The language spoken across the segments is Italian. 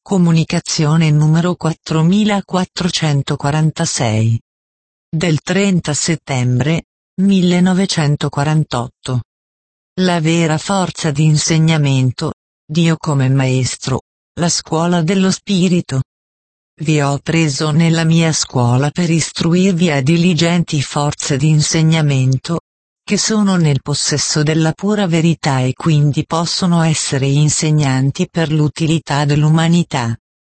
Comunicazione numero 4446. Del 30 settembre 1948. La vera forza di insegnamento, Dio come Maestro, la scuola dello Spirito. Vi ho preso nella mia scuola per istruirvi a diligenti forze di insegnamento, che sono nel possesso della pura verità e quindi possono essere insegnanti per l'utilità dell'umanità.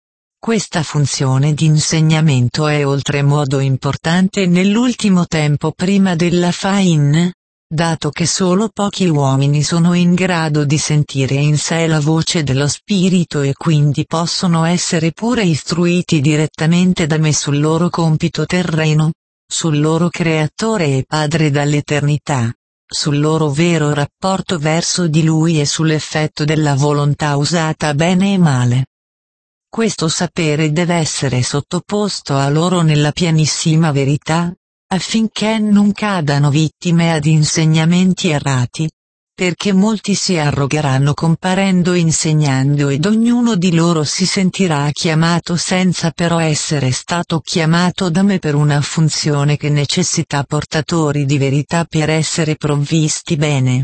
Questa funzione di insegnamento è oltremodo importante nell'ultimo tempo prima della fin, dato che solo pochi uomini sono in grado di sentire in sé la voce dello Spirito e quindi possono essere pure istruiti direttamente da me sul loro compito terreno, sul loro Creatore e Padre dall'eternità, sul loro vero rapporto verso di Lui e sull'effetto della volontà usata bene e male. Questo sapere deve essere sottoposto a loro nella pienissima verità, affinché non cadano vittime ad insegnamenti errati, perché molti si arrogheranno comparendo insegnando ed ognuno di loro si sentirà chiamato senza però essere stato chiamato da me per una funzione che necessita portatori di verità per essere provvisti bene.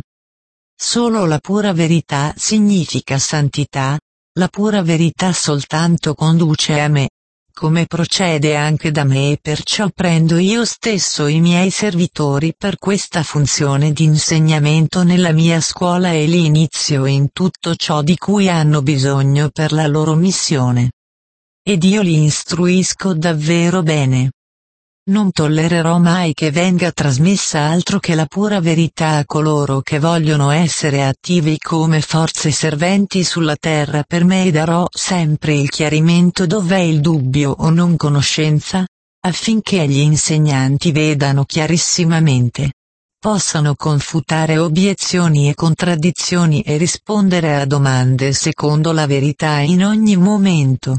Solo la pura verità significa santità, la pura verità soltanto conduce a me, come procede anche da me e perciò prendo io stesso i miei servitori per questa funzione di insegnamento nella mia scuola e li inizio in tutto ciò di cui hanno bisogno per la loro missione. Ed io li istruisco davvero bene. Non tollererò mai che venga trasmessa altro che la pura verità a coloro che vogliono essere attivi come forze serventi sulla terra per me e darò sempre il chiarimento dov'è il dubbio o non conoscenza, affinché gli insegnanti vedano chiarissimamente, possano confutare obiezioni e contraddizioni e rispondere a domande secondo la verità in ogni momento.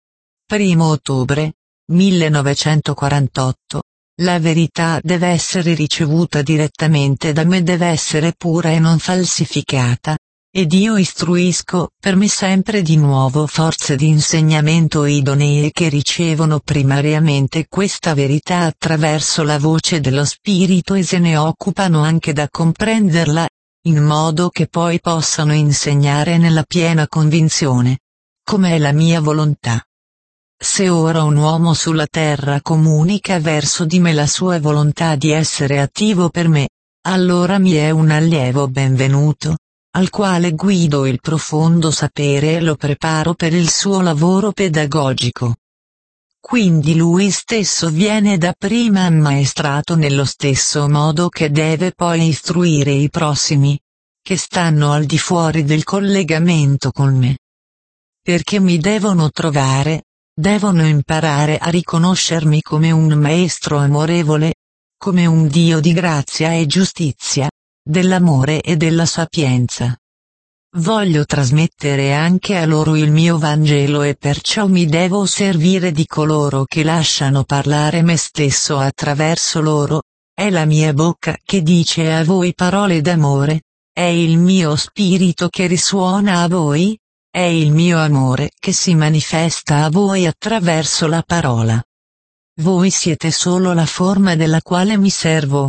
1 ottobre 1948. La verità deve essere ricevuta direttamente da me, deve essere pura e non falsificata, ed io istruisco per me sempre di nuovo forze di insegnamento idonee che ricevono primariamente questa verità attraverso la voce dello Spirito e se ne occupano anche da comprenderla, in modo che poi possano insegnare nella piena convinzione, come è la mia volontà. Se ora un uomo sulla terra comunica verso di me la sua volontà di essere attivo per me, allora mi è un allievo benvenuto, al quale guido il profondo sapere e lo preparo per il suo lavoro pedagogico. Quindi lui stesso viene dapprima ammaestrato nello stesso modo che deve poi istruire i prossimi, che stanno al di fuori del collegamento con me. Perché mi devono trovare, devono imparare a riconoscermi come un maestro amorevole, come un Dio di grazia e giustizia, dell'amore e della sapienza. Voglio trasmettere anche a loro il mio Vangelo e perciò mi devo servire di coloro che lasciano parlare me stesso attraverso loro, è la mia bocca che dice a voi parole d'amore, è il mio spirito che risuona a voi, è il mio amore che si manifesta a voi attraverso la parola. Voi siete solo la forma della quale mi servo.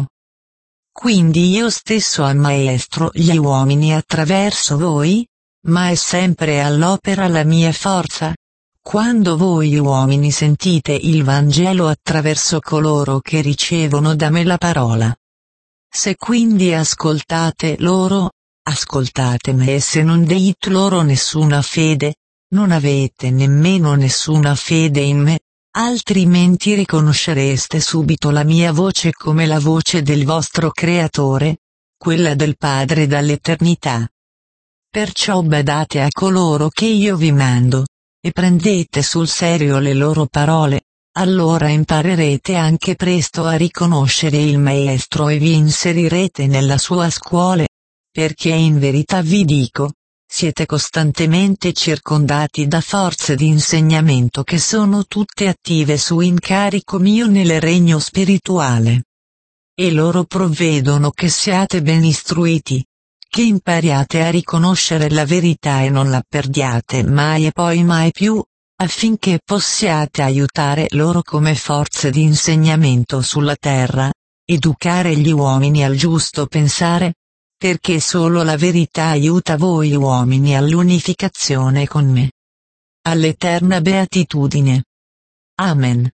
Quindi io stesso ammaestro gli uomini attraverso voi, ma è sempre all'opera la mia forza. Quando voi uomini sentite il Vangelo attraverso coloro che ricevono da me la parola. Se quindi ascoltate loro, ascoltate me e se non date loro nessuna fede, non avete nemmeno nessuna fede in me, altrimenti riconoscereste subito la mia voce come la voce del vostro Creatore, quella del Padre dall'eternità. Perciò badate a coloro che io vi mando, e prendete sul serio le loro parole, allora imparerete anche presto a riconoscere il Maestro e vi inserirete nella sua scuola. Perché in verità vi dico, siete costantemente circondati da forze di insegnamento che sono tutte attive su incarico mio nel regno spirituale. E loro provvedono che siate ben istruiti, che impariate a riconoscere la verità e non la perdiate mai e poi mai più, affinché possiate aiutare loro come forze di insegnamento sulla terra, educare gli uomini al giusto pensare, perché solo la verità aiuta voi uomini all'unificazione con me. All'eterna beatitudine. Amen.